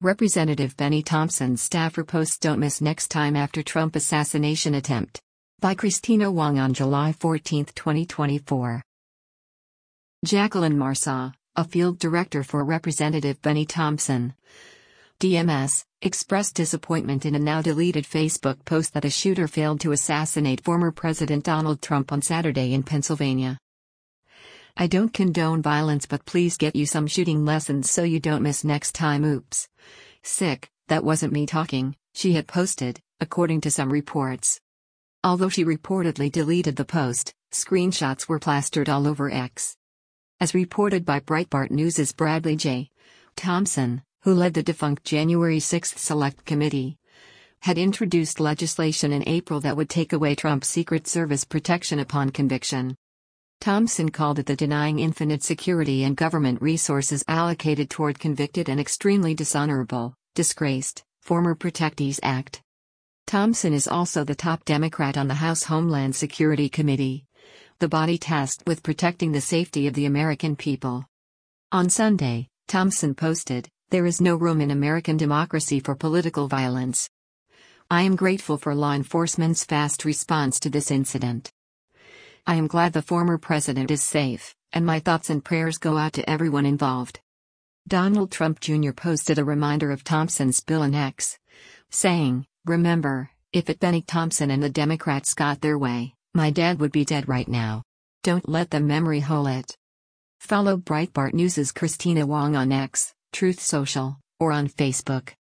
Representative Benny Thompson's staffer posts don't miss next time after Trump assassination attempt. By Christina Wong on July 14, 2024. Jacqueline Marsaw, a field director for Representative Benny Thompson, DMS, expressed disappointment in a now-deleted Facebook post that a shooter failed to assassinate former President Donald Trump on Saturday in Pennsylvania. I don't condone violence, but please get you some shooting lessons so you don't miss next time. Oops. Sick, that wasn't me talking, she had posted, according to some reports. Although she reportedly deleted the post, screenshots were plastered all over X. As reported by Breitbart News' Bradley J. Thompson, who led the defunct January 6 Select Committee, had introduced legislation in April that would take away Trump's Secret Service protection upon conviction. Thompson called it the Denying Infinite Security and Government Resources Allocated Toward Convicted and Extremely Dishonorable, Disgraced, Former Protectees Act. Thompson is also the top Democrat on the House Homeland Security Committee, the body tasked with protecting the safety of the American people. On Sunday, Thompson posted, "There is no room in American democracy for political violence. I am grateful for law enforcement's fast response to this incident. I am glad the former president is safe, and my thoughts and prayers go out to everyone involved." Donald Trump Jr. posted a reminder of Thompson's bill in X, saying, "Remember, if it Benny Thompson and the Democrats got their way, my dad would be dead right now. Don't let the memory hole it." Follow Breitbart News' Christina Wong on X, Truth Social, or on Facebook.